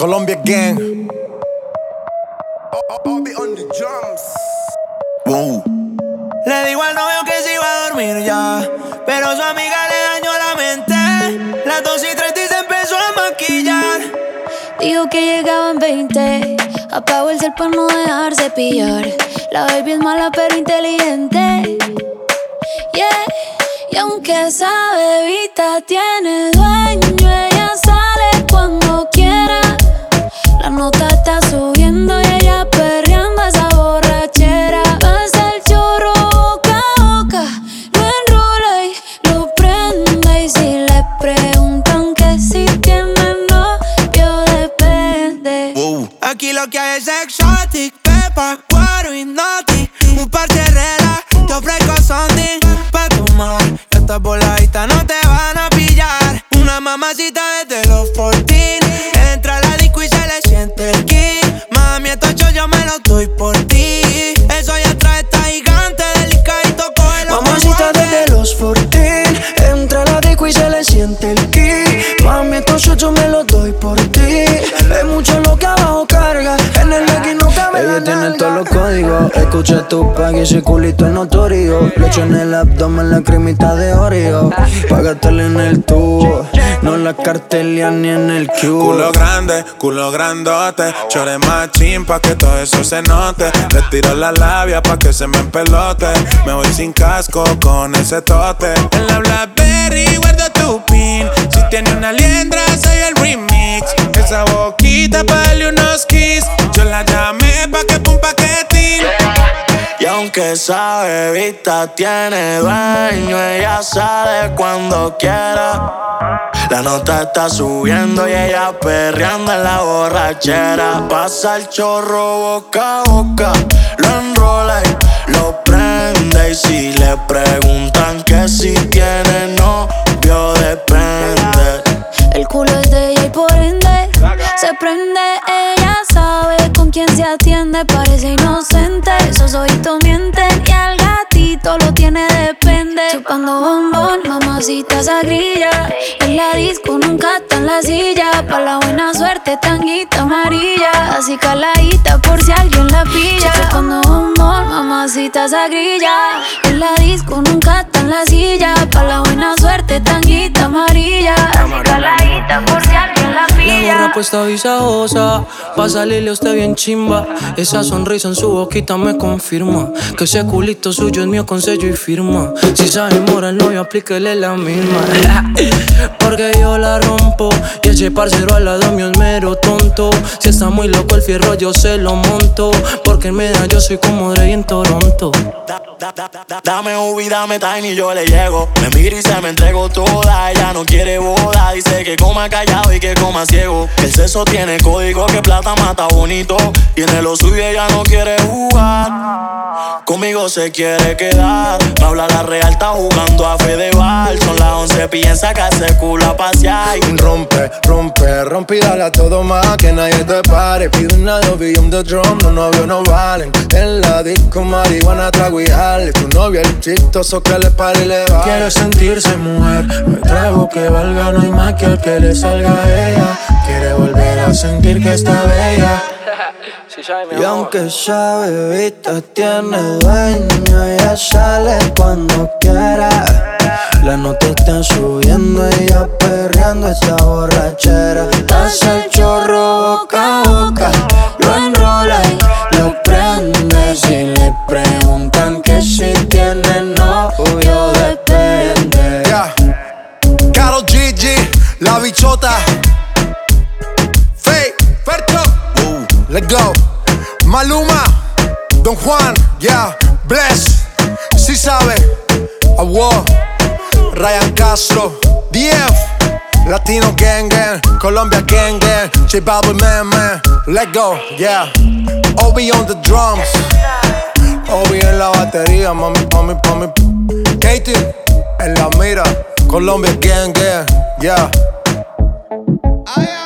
Colombia Gang. Bobby on the drums. Wow. Le digo al novio que se iba a dormir ya, pero su amiga le dañó la mente. Las 2:30 y se empezó a maquillar. Dijo que llegaban 20. Apagó el cel para no dejarse pillar. La baby es mala pero inteligente. Yeah. Y aunque esa bebita tiene dueño, ella sale cuando quiera. La nota está subiendo y ella perreando esa borrachera. Pasa el chorro boca a boca, lo enrola y lo prende. Y si le preguntan que si tiene novio, depende. Aquí lo que hay es exotic, pepa, guaro y naughty. Un par de reglas, te ofrezco something pa' tomar. Estas voladitas no te van a pillar. Una mamacita desde los 14. Entra a la disco y se le siente el kick. Mami, estos yo me los doy por ti. Eso ya trae esta gigante delicadito, cógelo. Mamacita desde los 14. Entra a la disco y se le siente el kick. Mami, estos yo me los doy por ti. Es mucho lo que abajo carga. En el X no cabe. Ella tiene todos los códigos. Escucha tu pack y ese culito es notorio. Le echo en el abdomen la cremita de Oreo. Pa' gastarle en el tubo, no la cartelia ni en el cubo. Culo grande, culo grandote. Chore machín pa' que todo eso se note. Le tiro la labia pa' que se me empelote. Me voy sin casco con ese tote. En la Blackberry guardo tu pin. Si tiene una liendra soy el remix. Esa boquita pa' darle unos kiss. Yo la llamé pa' que pum paquetín. Y aunque esa bebita tiene dueño, ella sale cuando quiera. La nota está subiendo y ella perreando en la borrachera. Pasa el chorro boca a boca, lo enrola y lo prende. Y si le preguntan que si tiene novio, depende. El culo es de ella y por ende se prende. Ella sabe con quién se atiende. Parece inocente, esos ojitos mienten. Y al gatito lo tiene depende. Chupando bombón, mamacita esa grilla. En la disco nunca está en la silla. Pa' la buena suerte, tanguita amarilla. Así caladita por si alguien la pilla. Chupando bombón, mamacita esa grilla. En la disco nunca está en la silla. Pa' la buena suerte, tanguita amarilla. Así caladita por si alguien la pilla. La gorra puesta visajosa, pa' salirle a usted bien chimba. Esa sonrisa en su boquita me confirma que ese culito suyo es mío con sello y firma. Si se enamora el novio, aplíquele la misma. Porque yo la rompo y ese parcero al lado mío es mero tonto. Si está muy loco el fierro yo se lo monto. Porque en media yo soy como Dre en Toronto. Dame Ubi, dame Tiny, yo le llego. Me mira y se me entregó toda. Ella no quiere boda, dice que coma callado y que coma ciego. El sexo tiene código, que plata mata bonito. Tiene lo suyo, ella no quiere jugar. Conmigo se quiere quedar. Me habla la real, está jugando a Fedeval. Son las 11, piensa que hace culo a pasear. Rompe, rompe, rompe y dale a todo más que nadie te pare. Pide una novia on the drum, los novios no valen. En la disco marihuana trago y jale. Tu novia el chistoso que le pare y le va. Quiere sentirse mujer, me atrevo que valga, no hay más que el que le salga a ella. Quiere volver a sentir que está bella. Y aunque esa bebita tiene dueño, ella sale cuando quiera. La nota está subiendo, ella perreando esta borrachera. Pasa el chorro boca a boca, lo enrola y lo prende. Si le preguntan que si tiene novio, depende. Yeah. Karol G, La Bichota, Faye, Fercho, let's go. Maluma, Don Juan, yeah, Bless, si sabe, Award, Ryan Castro, DF, Latino Gang Gang, Colombia Gang Gang, J Balvin Man, let's go, yeah. Obi on the drums, Obi en la batería, mami, mami, mami. Katie en la mira, Colombia Gang Gang, yeah.